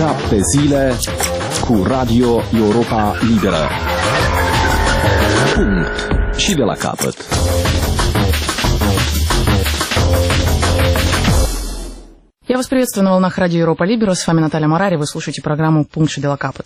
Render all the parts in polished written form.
7 zile cu Radio Europa Liberă. Punct. Și de la capăt. Я вас приветствую на волнах Радио Европа Либера. С вами Наталья Марари. Вы слушаете программу «Пункт Шевела Капот».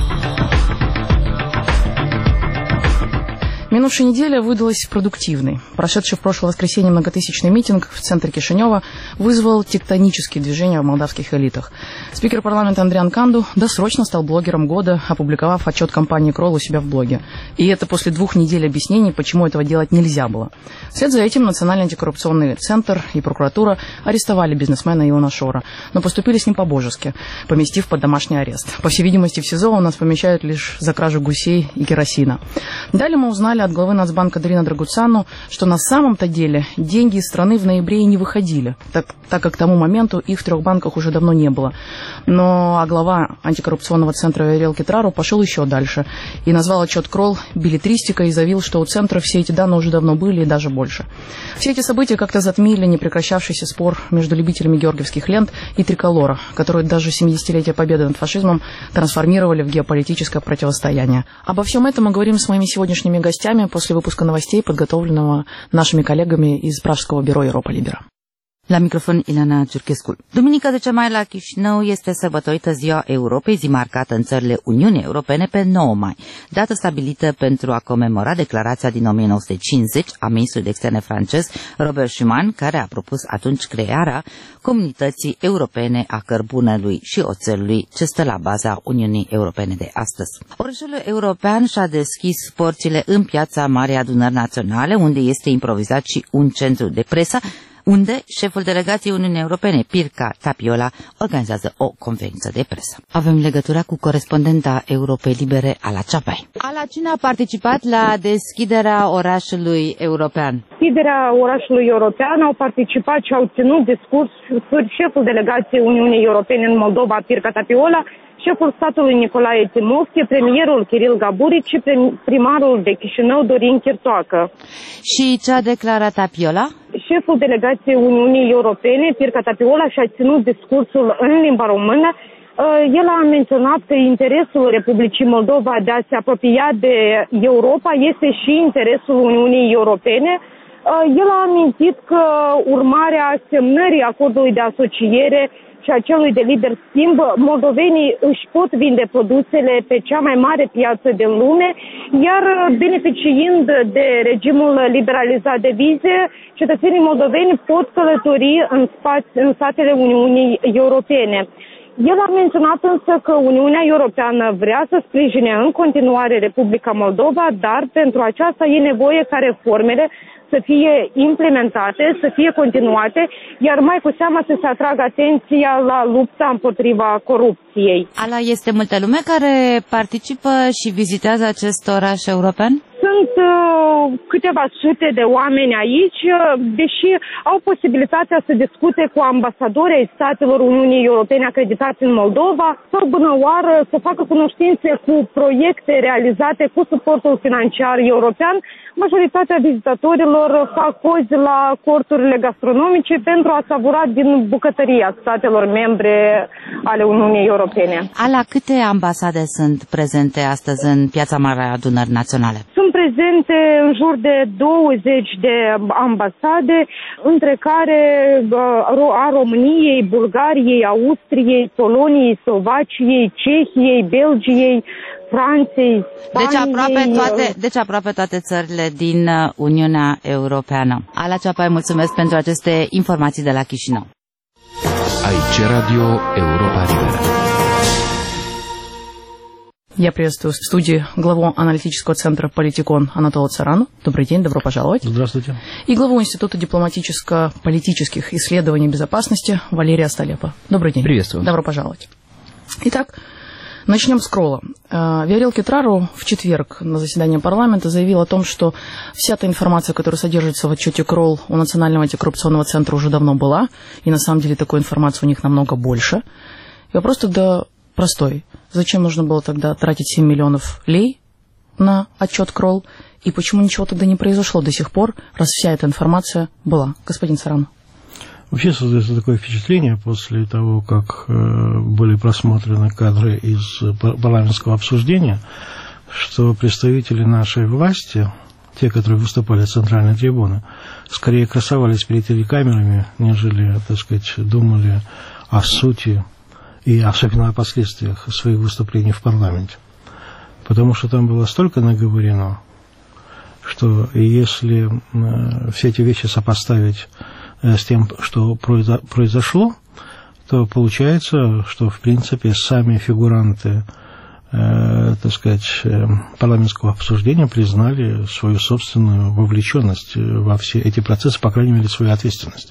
Минувшая неделя выдалась продуктивной. Прошедший в прошлое воскресенье многотысячный митинг в центре Кишинева вызвал тектонические движения в молдавских элитах. Спикер парламента Андриан Канду досрочно стал блогером года, опубликовав отчет компании Кролл у себя в блоге. И это после 2 недель объяснений, почему этого делать нельзя было. Вслед за этим Национальный антикоррупционный центр и прокуратура арестовали бизнесмена Илона Шора, но поступили с ним по-божески, поместив под домашний арест. По всей видимости, в СИЗО у нас помещают лишь за кражу гусей и керосина. Далее мы узнали от главы Нацбанка Дарина Драгуцану, что на самом-то деле деньги из страны в ноябре и не выходили, так как к тому моменту их в 3 банках уже давно не было. А глава антикоррупционного центра Виорел Китрару пошел еще дальше и назвал отчет Кролл беллетристикой и заявил, что у центра все эти данные уже давно были и даже больше. Все эти события как-то затмили непрекращавшийся спор между любителями георгиевских лент и триколора, который даже 70-летие победы над фашизмом трансформировали в геополитическое противостояние. Обо всем этом мы говорим с моими сегодняшними гостями после выпуска новостей, подготовленного нашими коллегами из Pражского бюро Europa Libera. La microfon, Ilana Ciurchescu. Duminica de cea mai la Chișinău este sărbătorită Ziua Europei, zi marcată în țările Uniunii Europene pe 9 mai, dată stabilită pentru a comemora declarația din 1950 a ministrului de externe francez Robert Schuman, care a propus atunci crearea Comunității Europene a Cărbunelui și Oțelului, ce stă la baza Uniunii Europene de astăzi. Orașul european și-a deschis porțile în Piața Marei Adunări Naționale, unde este improvizat și un centru de presă, unde șeful delegației Uniunii Europene, Pirca Tapiola, organizează o conferință de presă. Avem legătura cu corespondenta Europei Libere, Ala Ceapai. Ala, cine a participat la deschiderea orașului european? Deschiderea orașului european au participat și au ținut discursuri șeful delegației Uniunii Europene în Moldova, Pirca Tapiola, șeful statului Nicolae Timofte, premierul Kiril Gaburici și primarul de Chișinău, Dorin Chirtoacă. Și ce a declarat Tapiola? Șeful delegației Uniunii Europene, Pirca Tapiola, și-a ținut discursul în limba română. El a menționat că interesul Republicii Moldova de a se apropia de Europa este și interesul Uniunii Europene. El a amintit că urmarea semnării acordului de asociere și a celui de liber schimb, moldovenii își pot vinde produsele pe cea mai mare piață din lume, iar beneficiind de regimul liberalizat de vize, cetățenii moldoveni pot călători în statele Uniunii Europene. El a menționat însă că Uniunea Europeană vrea să sprijine în continuare Republica Moldova, dar pentru aceasta e nevoie ca reformele să fie implementate, să fie continuate, iar mai cu seamă să se atragă atenția la lupta împotriva corupției. Ala, este multă lume care participă și vizitează acest oraș european? Sunt câteva sute de oameni aici, deși au posibilitatea să discute cu ambasadori ai statelor Uniunii Europene acreditați în Moldova sau bunăoară să facă cunoștințe cu proiecte realizate cu suportul financiar european. Majoritatea vizitatorilor fac pozi la corturile gastronomice pentru a savura din bucătăria statelor membre ale Uniunii Europene. Ala, câte ambasade sunt prezente astăzi în Piața Mare a Adunării Naționale? Sunt prezente în jur de 20 de ambasade, între care a României, Bulgariei, Austriei, Poloniei, Slovaciei, Cehiei, Belgiei, Franței, Spaniei. Deci aproape toate țările din Uniunea Europeană. Ala Ceapai, mulțumesc pentru aceste informații de la Chișinău. Aici Radio Europa Libera. Я приветствую в студии главу аналитического центра «Политикон» Анатолия Царану. Добрый день, добро пожаловать. Здравствуйте. И главу Института дипломатическо-политических исследований безопасности Валерия Столепа. Добрый день. Приветствую. Добро пожаловать. Итак, начнем с Кролла. Виорел Китрару в четверг на заседании парламента заявил о том, что вся та информация, которая содержится в отчете Кролл у Национального антикоррупционного центра, уже давно была, и на самом деле такой информации у них намного больше. И вопрос тогда простой. Зачем нужно было тогда тратить 7 миллионов лей на отчет Кролл, и почему ничего тогда не произошло до сих пор, раз вся эта информация была? Господин Царан. Вообще создается такое впечатление после того, как были просмотрены кадры из парламентского обсуждения, что представители нашей власти, те, которые выступали с центральной трибуны, скорее красовались перед телекамерами, нежели, так сказать, думали о сути и особенно о последствиях своих выступлений в парламенте. Потому что там было столько наговорено, что если все эти вещи сопоставить с тем, что произошло, то получается, что, в принципе, сами фигуранты, так сказать, парламентского обсуждения признали свою собственную вовлеченность во все эти процессы, по крайней мере, свою ответственность.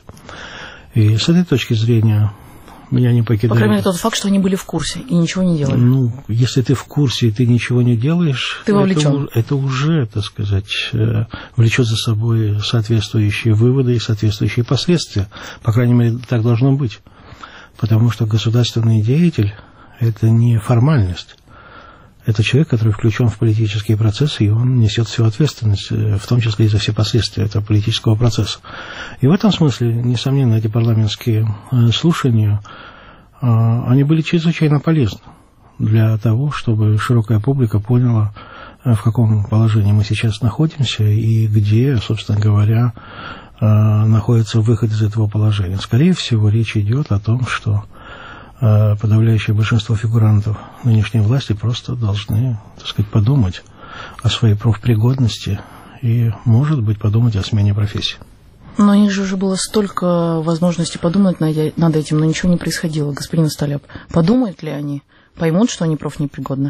И с этой точки зрения меня не покидает... По крайней мере, тот факт, что они были в курсе и ничего не делали. Ну, если ты в курсе и ты ничего не делаешь, ты вовлечен. Это уже, так сказать, влечет за собой соответствующие выводы и соответствующие последствия. По крайней мере, так должно быть. Потому что государственный деятель – это не формальность. Это человек, который включен в политические процессы, и он несет всю ответственность, в том числе и за все последствия этого политического процесса. И в этом смысле, несомненно, эти парламентские слушания, они были чрезвычайно полезны для того, чтобы широкая публика поняла, в каком положении мы сейчас находимся и где, собственно говоря, находится выход из этого положения. Скорее всего, речь идет о том, что подавляющее большинство фигурантов нынешней власти просто должны, так сказать, подумать о своей профпригодности и, может быть, подумать о смене профессии. Но у них же уже было столько возможностей подумать над этим, но ничего не происходило. Господин Столяб, подумают ли они? Поймут, что они профнепригодны?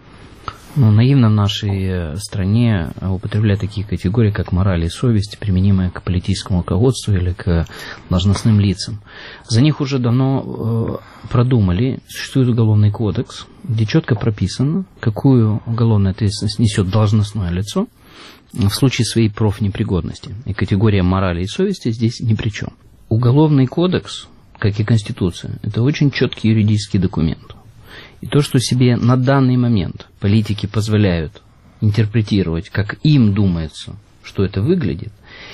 Ну, наивно в нашей стране употреблять такие категории, как мораль и совесть, применимые к политическому руководству или к должностным лицам. За них уже давно продумали. Существует уголовный кодекс, где четко прописано, какую уголовную ответственность несет должностное лицо в случае своей профнепригодности. И категория морали и совести здесь ни при чем. Уголовный кодекс, как и Конституция, это очень четкий юридический документ. И то, что себе на данный момент политики позволяют интерпретировать, как им думается, что это выглядит,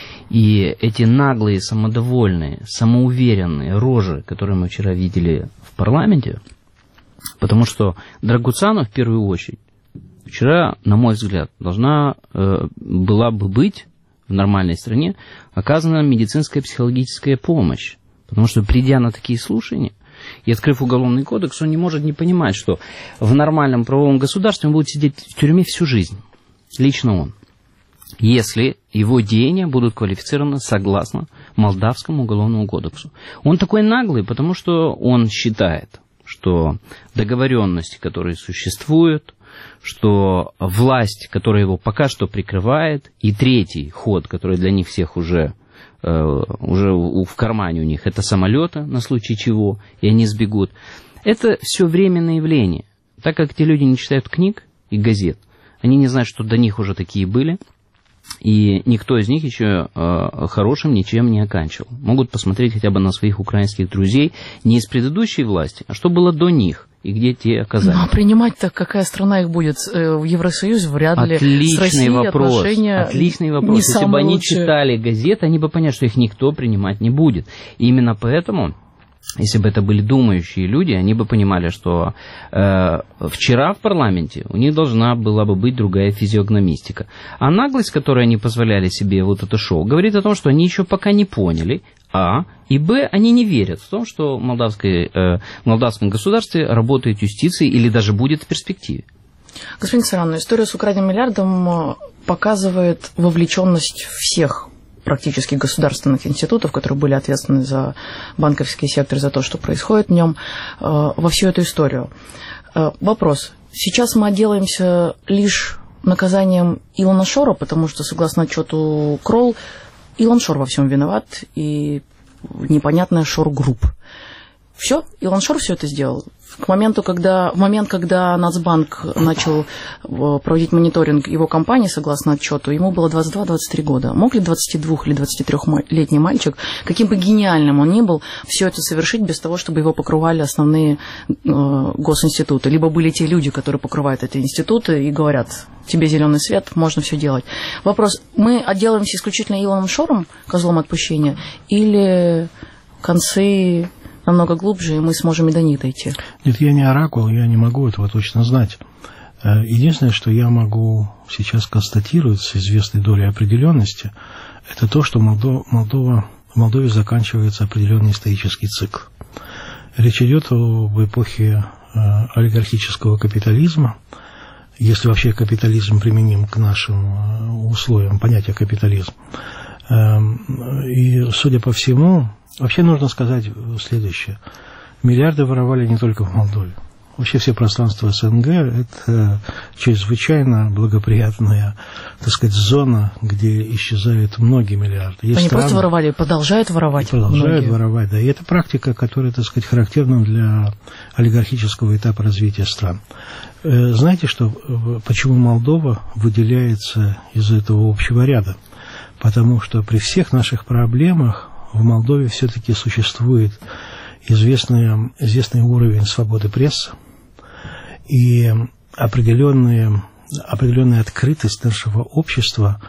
и эти наглые, самодовольные, самоуверенные рожи, которые мы вчера видели в парламенте, потому что Драгуцану, в первую очередь, вчера, на мой взгляд, должна была бы быть в нормальной стране оказана медицинская психологическая помощь, потому что, придя на такие слушания, и открыв уголовный кодекс, он не может не понимать, что в нормальном правовом государстве он будет сидеть в тюрьме всю жизнь. Лично он. Если его деяния будут квалифицированы согласно Молдавскому уголовному кодексу. Он такой наглый, потому что он считает, что договоренности, которые существуют, что власть, которая его пока что прикрывает, и третий ход, который для них всех уже в кармане у них, это самолеты, на случай чего, и они сбегут. Это все временное явление. Так как те люди не читают книг и газет, они не знают, что до них уже такие были, и никто из них еще хорошим ничем не оканчивал. Могут посмотреть хотя бы на своих украинских друзей не из предыдущей власти, а что было до них, и где те оказались. Ну, а принимать-то какая страна их будет? В Евросоюз вряд ли. С Россией отношения Отличный вопрос. Если бы они читали газеты, они бы поняли, что их никто принимать не будет. И именно поэтому, если бы это были думающие люди, они бы понимали, что вчера в парламенте у них должна была бы быть другая физиогномистика. А наглость, которой они позволяли себе вот это шоу, говорит о том, что они еще пока не поняли, а, и б, они не верят в том, что в молдавском государстве работает юстиция или даже будет в перспективе. Господин Царан, история с украденным миллиардом показывает вовлеченность всех практически государственных институтов, которые были ответственны за банковский сектор, за то, что происходит в нем, во всю эту историю. Вопрос. Сейчас мы отделаемся лишь наказанием Илона Шора, потому что, согласно отчету Кролл, Илон Шор во всем виноват, и непонятная Шор-групп. Все, Илон Шор все это сделал. В момент, когда Нацбанк начал проводить мониторинг его компании, согласно отчету, ему было 22-23 года. Мог ли 22 или 23-летний мальчик, каким бы гениальным он ни был, все это совершить без того, чтобы его покрывали основные госинституты? Либо были те люди, которые покрывают эти институты и говорят: тебе зеленый свет, можно все делать. Вопрос: мы отделаемся исключительно Илоном Шором, козлом отпущения, или концы намного глубже, и мы сможем и до них дойти. Нет, я не оракул, я не могу этого точно знать. Единственное, что я могу сейчас констатировать с известной долей определенности, это то, что в Молдове заканчивается определенный исторический цикл. Речь идет об эпохе олигархического капитализма, если вообще капитализм применим к нашим условиям, понятие капитализм. И, судя по всему, вообще нужно сказать следующее. Миллиарды воровали не только в Молдове. Вообще все пространства СНГ – это чрезвычайно благоприятная, так сказать, зона, где исчезают многие миллиарды. Есть Они страны, просто воровали, продолжают воровать. Продолжают воровать, да. И это практика, которая, так сказать, характерна для олигархического этапа развития стран. Знаете, почему Молдова выделяется из этого общего ряда? Потому что при всех наших проблемах в Молдове все-таки существует известный уровень свободы прессы и определенная открытость нашего общества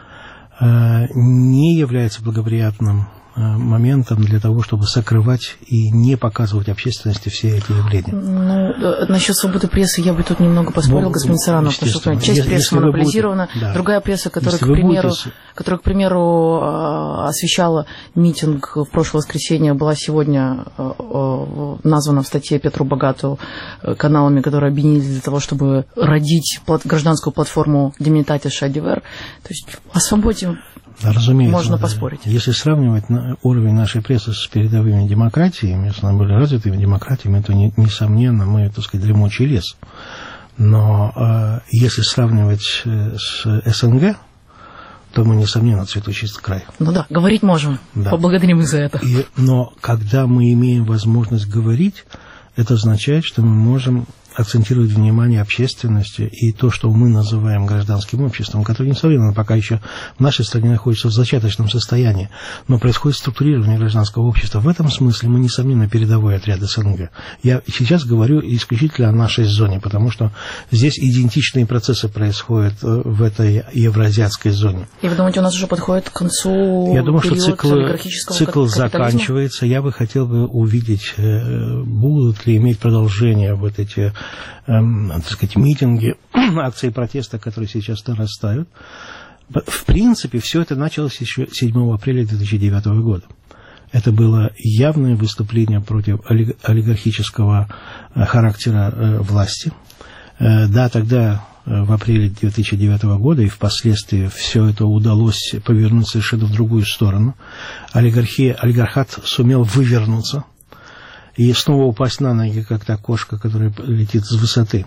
не является благоприятным моментом для того, чтобы сокрывать и не показывать общественности все эти явления. Ну, насчет свободы прессы я бы тут немного поспорил, господин Саранов, потому что часть прессы монополизирована, другая пресза, которая, к примеру, освещала митинг в прошлое воскресенье, была сегодня названа в статье Петру Богату каналами, которые объединились для того, чтобы родить гражданскую платформу Демнитатис Адивер. То есть о свободе разумеется, можно поспорить. Если сравнивать уровень нашей прессы с передовыми демократиями, с наиболее развитыми демократиями, то, несомненно, мы, так сказать, дремучий лес. Но если сравнивать с СНГ, то мы, несомненно, цветущий край. Ну да, говорить можем. Да. Поблагодарим их за это. Но когда мы имеем возможность говорить, это означает, что мы можем акцентировать внимание общественности и то, что мы называем гражданским обществом, которое, несомненно, пока еще в нашей стране находится в зачаточном состоянии, но происходит структурирование гражданского общества. В этом смысле мы, несомненно, передовой отряд СНГ. Я сейчас говорю исключительно о нашей зоне, потому что здесь идентичные процессы происходят в этой евроазиатской зоне. И вы думаете, у нас уже подходит к концу Я думаю, что цикл заканчивается. Я бы хотел увидеть, будут ли иметь продолжение вот эти, так сказать, митинги, акции протеста, которые сейчас нарастают. В принципе, все это началось еще 7 апреля 2009 года. Это было явное выступление против олигархического характера власти. Да, тогда, в апреле 2009 года, и впоследствии все это удалось повернуть совершенно в другую сторону. Олигархат сумел вывернуться и снова упасть на ноги, как та кошка, которая летит с высоты.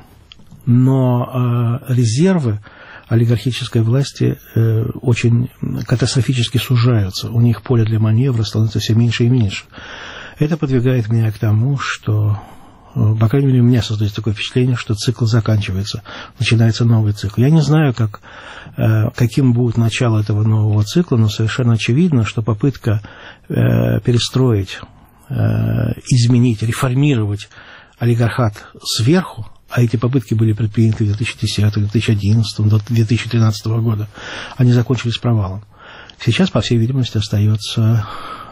Но резервы олигархической власти очень катастрофически сужаются. У них поле для маневра становится все меньше и меньше. Это подвигает меня к тому, что, по крайней мере, у меня создается такое впечатление, что цикл заканчивается, начинается новый цикл. Я не знаю, каким будет начало этого нового цикла, но совершенно очевидно, что попытка перестроить, изменить, реформировать олигархат сверху, а эти попытки были предприняты в 2010, 2011, до 2013 года, они закончились провалом. Сейчас, по всей видимости, остается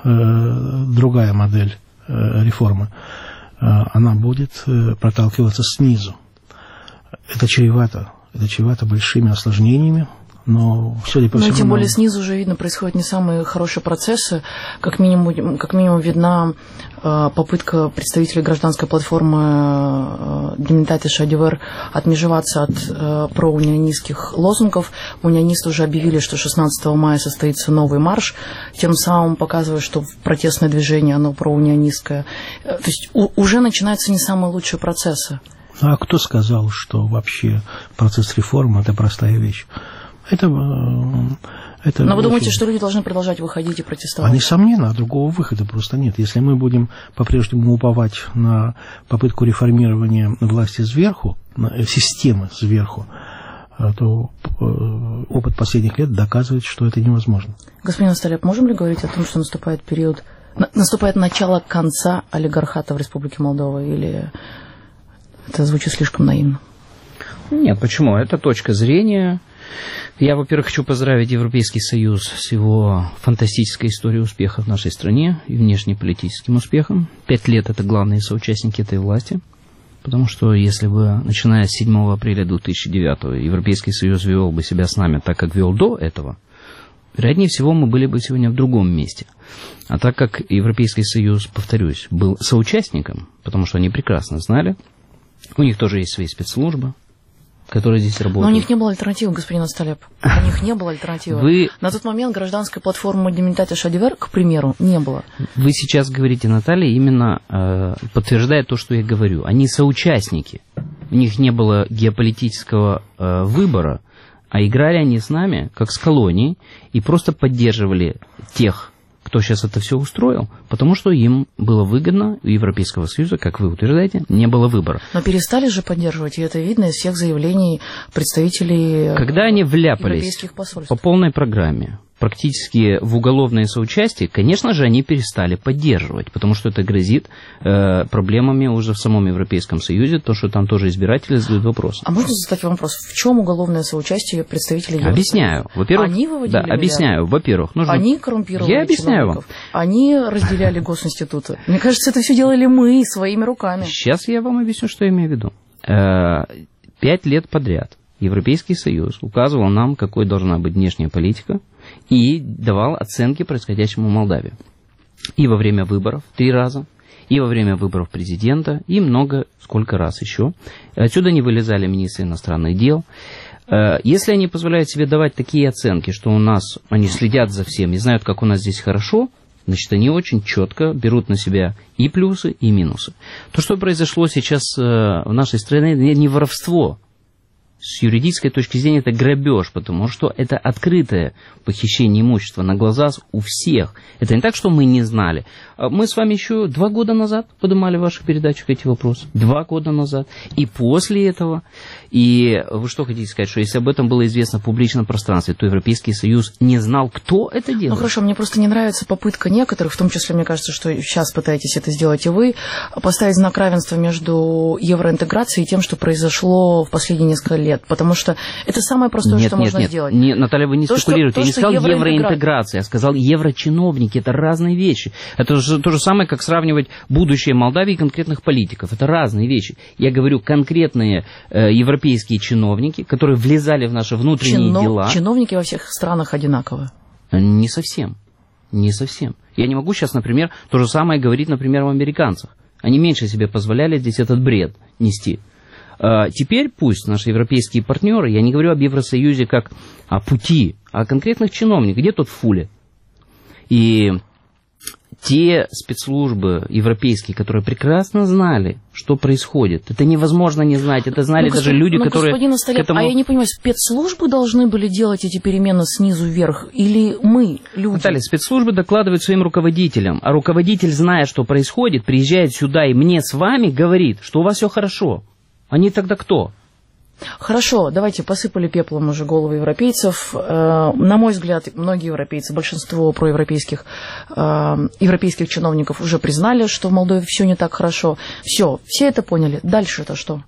другая модель реформы. Она будет проталкиваться снизу. Это чревато большими осложнениями. Но, судя по всему, тем более снизу уже видно, происходят не самые хорошие процессы. Как минимум видна попытка представителей гражданской платформы Демнитатис Адивер отмежеваться от проунионистских лозунгов. Унионисты уже объявили, что 16 мая состоится новый марш, тем самым показывая, что протестное движение, оно проунионистское. То есть уже начинаются не самые лучшие процессы. А кто сказал, что вообще процесс реформы – это простая вещь? Но вы думаете, что люди должны продолжать выходить и протестовать? А несомненно, другого выхода просто нет. Если мы будем по-прежнему уповать на попытку реформирования власти сверху, системы сверху, то опыт последних лет доказывает, что это невозможно. Господин Столеп, можем ли говорить о том, что наступает начало конца олигархата в Республике Молдова, или это звучит слишком наивно? Нет, почему? Это точка зрения. Я, во-первых, хочу поздравить Европейский Союз с его фантастической историей успеха в нашей стране и внешнеполитическим успехом. 5 лет – это главные соучастники этой власти. Потому что если бы, начиная с 7 апреля 2009 Европейский Союз вел бы себя с нами так, как вел до этого, вероятнее всего, мы были бы сегодня в другом месте. А так как Европейский Союз, повторюсь, был соучастником, потому что они прекрасно знали, у них тоже есть свои спецслужбы, которые здесь работают. Но у них не было альтернативы, господин Асталеп. У них не было альтернативы. На тот момент гражданской платформы Деминтати Шадивер, к примеру, не было. Вы сейчас говорите, Наталья, именно подтверждая то, что я говорю. Они соучастники. У них не было геополитического выбора, а играли они с нами, как с колонией, и просто поддерживали тех, кто сейчас это все устроил, потому что им было выгодно, у Европейского Союза, как вы утверждаете, не было выбора. Но перестали же поддерживать, и это видно из всех заявлений представителей когда они вляпались европейских посольств по полной программе, практически в уголовное соучастие, конечно же, они перестали поддерживать, потому что это грозит проблемами уже в самом Европейском Союзе, то, что там тоже избиратели задают вопрос. А можно задать вопрос, в чем уголовное соучастие представителей Евросоюза? Объясняю. Во-первых, они выводили объясняю. Во-первых, нужно... Они коррумпировали Я объясняю чиновников. Они разделяли госинституты. Мне кажется, это все делали мы своими руками. Сейчас я вам объясню, что я имею в виду. 5 лет подряд Европейский Союз указывал нам, какой должна быть внешняя политика, и давал оценки происходящему в Молдавии. И во время выборов 3 раза, и во время выборов президента, и сколько раз еще. Отсюда не вылезали министры иностранных дел. Если они позволяют себе давать такие оценки, что они следят за всем и знают, как у нас здесь хорошо, значит, они очень четко берут на себя и плюсы, и минусы. То, что произошло сейчас в нашей стране, не воровство. С юридической точки зрения это грабеж, потому что это открытое похищение имущества на глаза у всех. Это не так, что мы не знали. Мы с вами еще 2 года назад поднимали в ваших передачах эти вопросы. 2 года назад. И после этого. И вы что хотите сказать, что если об этом было известно в публичном пространстве, то Европейский Союз не знал, кто это делает? Ну хорошо, мне просто не нравится попытка некоторых, в том числе, мне кажется, что сейчас пытаетесь это сделать и вы, поставить знак равенства между евроинтеграцией и тем, что произошло в последние несколько лет. Потому что это самое простое, что можно сделать. Нет, Наталья, вы не спекулируете. Я не сказал евроинтеграция, я сказал еврочиновники. Это разные вещи. Это же то же самое, как сравнивать будущее Молдавии и конкретных политиков. Это разные вещи. Я говорю конкретные европейские чиновники, которые влезали в наши внутренние дела. Чиновники во всех странах одинаковы. Не совсем. Не совсем. Я не могу сейчас, например, то же самое говорить, например, о американцах. Они меньше себе позволяли здесь этот бред нести. Теперь пусть наши европейские партнеры, я не говорю об Евросоюзе как о пути, а о конкретных чиновниках, где тот Фуле. И те спецслужбы европейские, которые прекрасно знали, что происходит, это невозможно не знать, это знали даже люди, которые... Господин Асталеп, а я не понимаю, спецслужбы должны были делать эти перемены снизу вверх, или мы, люди? Наталья, спецслужбы докладывают своим руководителям, а руководитель, зная, что происходит, приезжает сюда и мне с вами говорит, что у вас все хорошо. Они тогда кто? Хорошо, давайте посыпали пеплом уже головы европейцев. На мой взгляд, многие европейцы, большинство проевропейских европейских чиновников уже признали, что в Молдове все не так хорошо. Все это поняли. Дальше это что?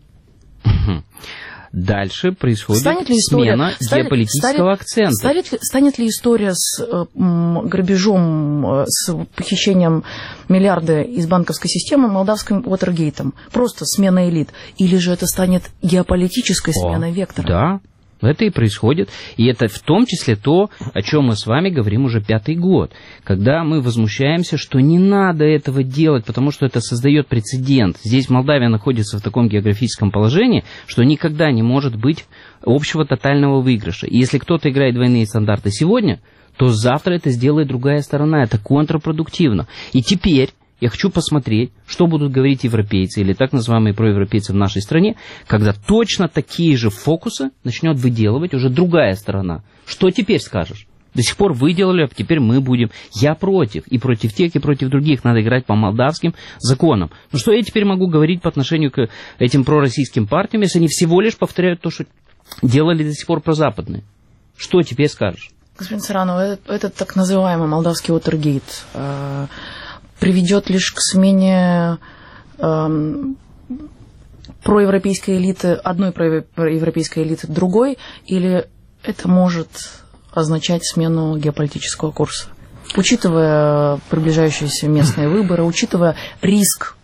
Дальше происходит смена геополитического акцента. Станет ли история с грабежом, с похищением миллиарда из банковской системы молдавским Уотергейтом? Просто смена элит? Или же это станет геополитической сменой вектора? Да. Это и происходит, и это в том числе то, о чем мы с вами говорим уже 5-й год, когда мы возмущаемся, что не надо этого делать, потому что это создает прецедент. Здесь Молдавия находится в таком географическом положении, что никогда не может быть общего тотального выигрыша. И если кто-то играет двойные стандарты сегодня, то завтра это сделает другая сторона, это контрпродуктивно. И теперь я хочу посмотреть, что будут говорить европейцы или так называемые проевропейцы в нашей стране, когда точно такие же фокусы начнет выделывать уже другая сторона. Что теперь скажешь? До сих пор вы делали, а теперь мы будем. Я против. И против тех, и против других. Надо играть по молдавским законам. Ну что я теперь могу говорить по отношению к этим пророссийским партиям, если они всего лишь повторяют то, что делали до сих пор прозападные? Что теперь скажешь? Господин Царанов, этот так называемый молдавский Уотергейт приведет лишь к смене проевропейской элиты, одной проевропейской элиты другой, или это может означать смену геополитического курса? Учитывая приближающиеся местные выборы, учитывая риск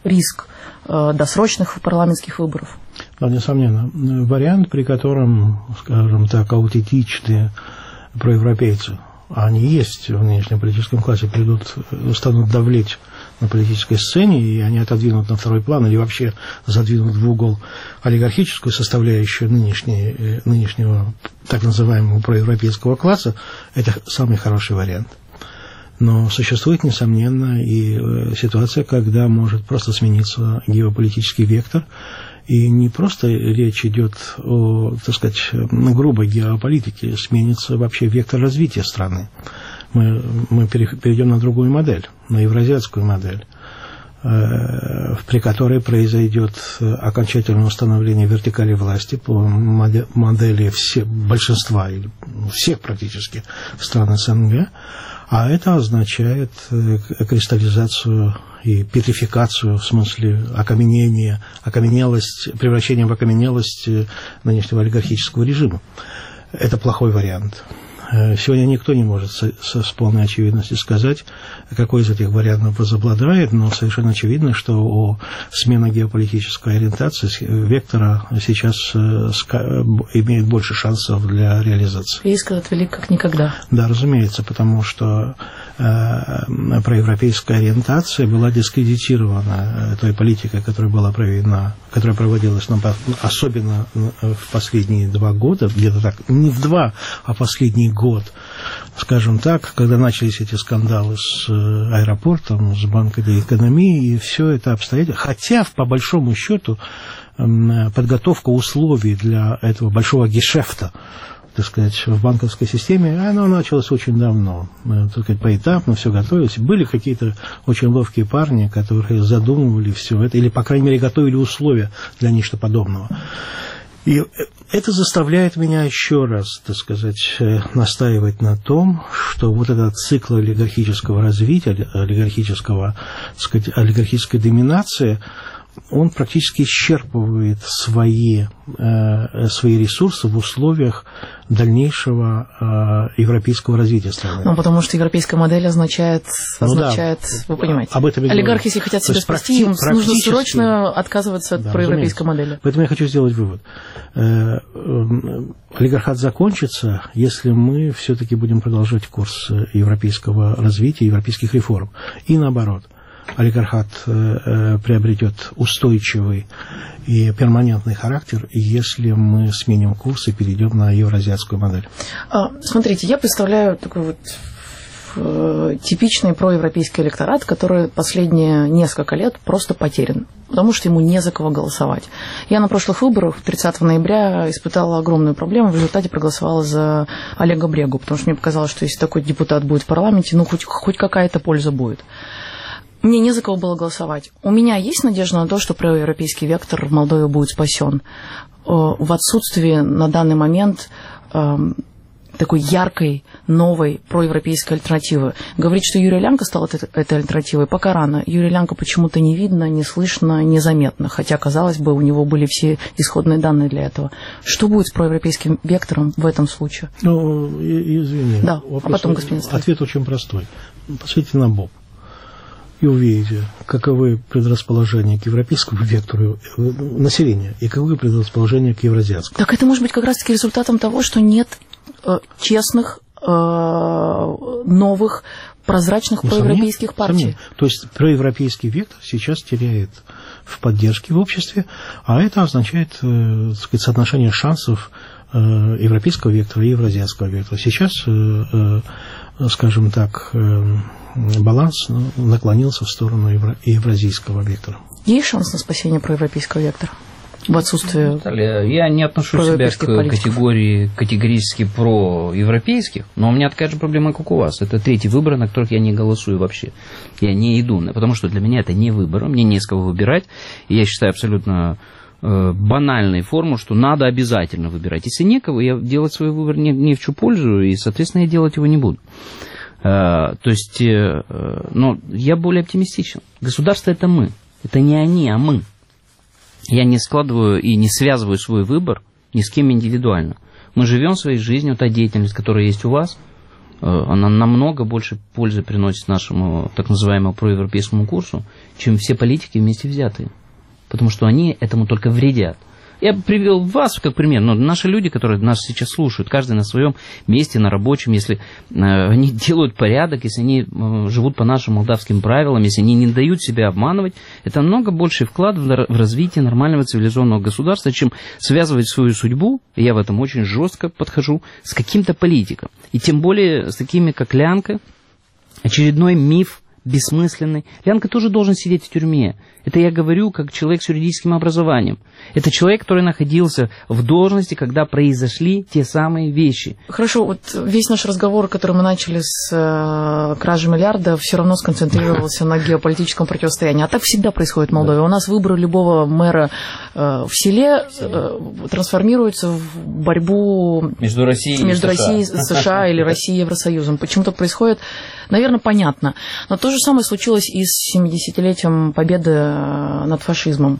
досрочных парламентских выборов. Да, несомненно. Вариант, при котором, скажем так, аутентичные проевропейцы, они есть в нынешнем политическом классе, станут давлеть на политической сцене, и они отодвинут на второй план или вообще задвинут в угол олигархическую составляющую нынешнего так называемого проевропейского класса, это самый хороший вариант. Но существует, несомненно, и ситуация, когда может просто смениться геополитический вектор, и не просто речь идет о, так сказать, грубой геополитике, сменится вообще вектор развития страны. Мы перейдем на другую модель, на евразиатскую модель, при которой произойдет окончательное установление вертикали власти по модели большинства, или всех практически стран СНГ, а это означает кристаллизацию и петрификацию, в смысле превращение в окаменелость нынешнего олигархического режима. Это плохой вариант. Сегодня никто не может с полной очевидностью сказать, какой из этих вариантов возобладает, но совершенно очевидно, что смена геополитической ориентации вектора сейчас имеет больше шансов для реализации. Риск этот велик как никогда. Да, разумеется, потому что проевропейская ориентация была дискредитирована той политикой, которая была которая проводилась особенно в последние 2 года, где-то так, не в 2, а последний год, скажем так, когда начались эти скандалы с аэропортом, с банком экономии, и все это обстоятельства. Хотя, по большому счету, подготовка условий для этого большого гешефта, так сказать, в банковской системе, она началась очень давно. Так сказать, поэтапно все готовилось. Были какие-то очень ловкие парни, которые задумывали все это, или, по крайней мере, готовили условия для нечто подобного. И это заставляет меня еще раз, так сказать, настаивать на том, что вот этот цикл олигархического развития, олигархической доминации, он практически исчерпывает свои ресурсы в условиях дальнейшего европейского развития страны. Ну, потому что европейская модель означает, вы понимаете, об этом олигархи, если хотят себя спасти, им нужно срочно отказываться от проевропейской модели. Поэтому я хочу сделать вывод. Олигархат закончится, если мы все-таки будем продолжать курс европейского развития, европейских реформ. И наоборот. Олигархат приобретет устойчивый и перманентный характер, если мы сменим курс и перейдем на евразиатскую модель. Смотрите, я представляю такой типичный проевропейский электорат, который последние несколько лет просто потерян, потому что ему не за кого голосовать. Я на прошлых выборах 30 ноября испытала огромную проблему, в результате проголосовала за Олега Брегу, потому что мне показалось, что если такой депутат будет в парламенте, хоть какая-то польза будет. Мне не за кого было голосовать. У меня есть надежда на то, что проевропейский вектор в Молдове будет спасен. В отсутствии на данный момент такой яркой, новой проевропейской альтернативы. Говорить, что Юрий Лянка стал этой альтернативой, пока рано. Юрия Лянка почему-то не видно, не слышно, незаметно. Хотя, казалось бы, у него были все исходные данные для этого. Что будет с проевропейским вектором в этом случае? Извини. Да, а потом, господин Сталин. Ответ очень простой. Посмотрите на Боб. И увидите, каковы предрасположения к европейскому вектору населения и каковы предрасположения к евразиатскому. Так это может быть как раз-таки результатом того, что нет честных, новых, прозрачных проевропейских партий. То есть проевропейский вектор сейчас теряет в поддержке в обществе, а это означает, так сказать, соотношение шансов европейского вектора и евразиатского вектора. Сейчас, скажем так, баланс наклонился в сторону евразийского вектора. Есть шанс на спасение проевропейского вектора? В отсутствии... Я не отношу себя к категории категорически проевропейских, но у меня такая же проблема, как у вас. Это третий выбор, на которых я не голосую вообще. Я не иду, потому что для меня это не выбор, мне не с кого выбирать. И я считаю абсолютно банальной форму, что надо обязательно выбирать. Если некого, я делать свой выбор не в чью пользу, и, соответственно, я делать его не буду. То есть, но я более оптимистичен. Государство – это мы. Это не они, а мы. Я не складываю и не связываю свой выбор ни с кем индивидуально. Мы живем своей жизнью, та деятельность, которая есть у вас, она намного больше пользы приносит нашему так называемому проевропейскому курсу, чем все политики вместе взятые. Потому что они этому только вредят. Я привел вас как пример, но наши люди, которые нас сейчас слушают, каждый на своем месте, на рабочем, если они делают порядок, если они живут по нашим молдавским правилам, если они не дают себя обманывать, это намного больший вклад в развитие нормального цивилизованного государства, чем связывать свою судьбу, и я в этом очень жестко подхожу, с каким-то политиком. И тем более с такими, как Лянка, очередной миф бессмысленный. Лянка тоже должен сидеть в тюрьме. Это я говорю как человек с юридическим образованием. Это человек, который находился в должности, когда произошли те самые вещи. Хорошо, вот весь наш разговор, который мы начали с кражи миллиарда, все равно сконцентрировался на геополитическом противостоянии. А так всегда происходит в Молдове. У нас выборы любого мэра в селе трансформируются в борьбу между Россией и США или Россией и Евросоюзом. Почему так происходит, наверное, понятно. Но то же самое случилось и с 70-летием победы над фашизмом.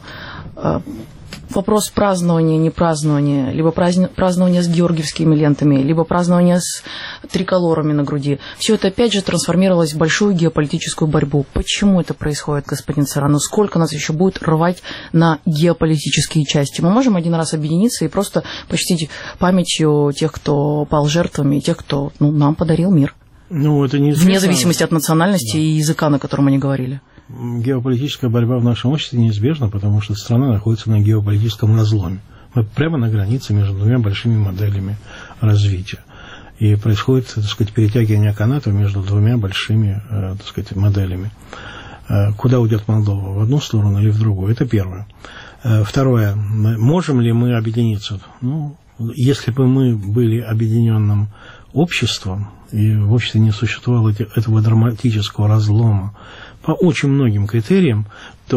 Вопрос празднования, непразднования, либо празднования с георгиевскими лентами, либо празднования с триколорами на груди. Все это опять же трансформировалось в большую геополитическую борьбу. Почему это происходит, господин Царану? Сколько нас еще будет рвать на геополитические части? Мы можем один раз объединиться и просто почтить памятью тех, кто пал жертвами, и тех, кто нам подарил мир. Это неизвестно. Вне зависимости от национальности и языка, на котором они говорили. Геополитическая борьба в нашем обществе неизбежна, потому что страна находится на геополитическом разломе. Мы прямо на границе между двумя большими моделями развития. И происходит, так сказать, перетягивание канатов между двумя большими, так сказать, моделями. Куда уйдет Молдова? В одну сторону или в другую? Это первое. Второе. Можем ли мы объединиться? Если бы мы были объединенным обществом, и в обществе не существовало этого драматического разлома по очень многим критериям,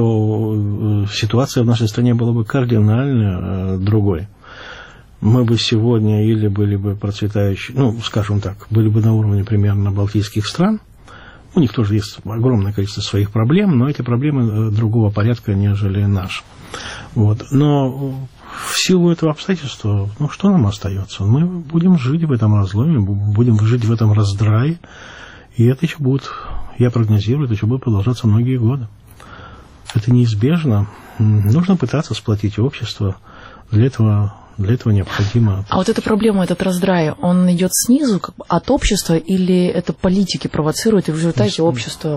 то ситуация в нашей стране была бы кардинально другой. Мы бы сегодня или были бы процветающие, скажем так, были бы на уровне примерно балтийских стран. У них тоже есть огромное количество своих проблем, но эти проблемы другого порядка, нежели наши. Но в силу этого обстоятельства, что нам остается? Мы будем жить в этом разломе, будем жить в этом раздрае, и это еще будет, я прогнозирую, это еще будет продолжаться многие годы. Это неизбежно. Нужно пытаться сплотить общество. Для этого необходимо... А вот эта проблема, этот раздрай, он идет снизу, от общества, или это политики провоцируют, и в результате общества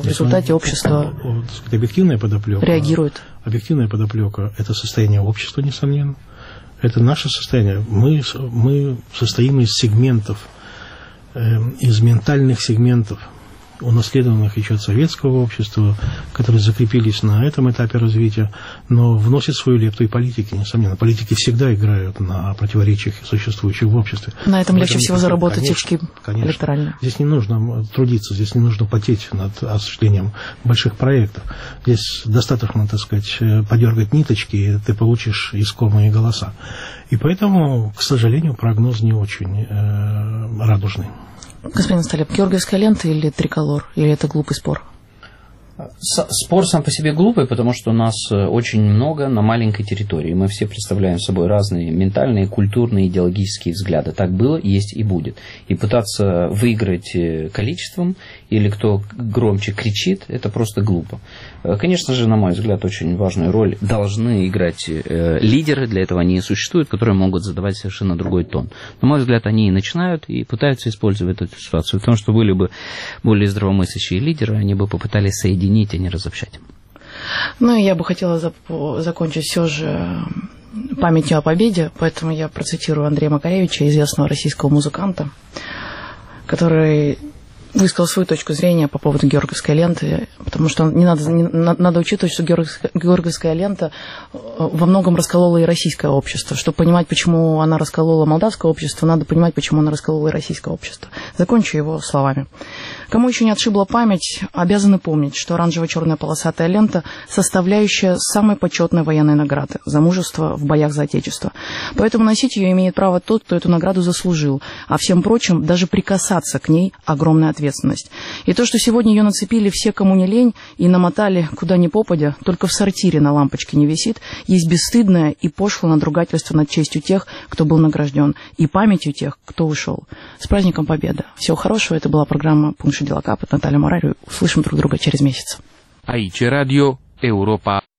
объективная подоплека реагирует? Объективная подоплека – это состояние общества, несомненно. Это наше состояние. Мы состоим из сегментов, из ментальных сегментов, унаследованных еще от советского общества, которые закрепились на этом этапе развития, но вносят свою лепту и политики, несомненно. Политики всегда играют на противоречиях, существующих в обществе. На этом легче всего заработать очки электоральные. Здесь не нужно трудиться, здесь не нужно потеть над осуществлением больших проектов. Здесь достаточно, так сказать, подергать ниточки, и ты получишь искомые голоса. И поэтому, к сожалению, прогноз не очень радужный. Господин Столеп, георгиевская лента или триколор? Или это глупый спор? Спор сам по себе глупый, потому что у нас очень много на маленькой территории. Мы все представляем собой разные ментальные, культурные, идеологические взгляды. Так было, есть и будет. И пытаться выиграть количеством или кто громче кричит, это просто глупо. Конечно же, на мой взгляд, очень важную роль должны играть лидеры, для этого они и существуют, которые могут задавать совершенно другой тон. На мой взгляд, они и начинают, и пытаются использовать эту ситуацию. Потому что были бы более здравомыслящие лидеры, они бы попытались соединить, а не разобщать. Я бы хотела закончить все же памятью о победе, поэтому я процитирую Андрея Макаревича, известного российского музыканта, который высказал свою точку зрения по поводу георгиевской ленты, потому что надо учитывать, что георгиевская лента во многом расколола и российское общество. Чтобы понимать, почему она расколола молдавское общество, надо понимать, почему она расколола и российское общество. Закончу его словами. Кому еще не отшибла память, обязаны помнить, что оранжево-черная полосатая лента – составляющая самой почетной военной награды за мужество в боях за Отечество. Поэтому носить ее имеет право тот, кто эту награду заслужил, а всем прочим даже прикасаться к ней – огромная ответственность. И то, что сегодня ее нацепили все, кому не лень, и намотали куда ни попадя, только в сортире на лампочке не висит, есть бесстыдное и пошлое надругательство над честью тех, кто был награжден, и памятью тех, кто ушел. С праздником Победы! Всего хорошего. Это была программа «Пункт Дела Капот». Наталья Морариu. Услышим друг друга через месяц. Aici Radio Europa.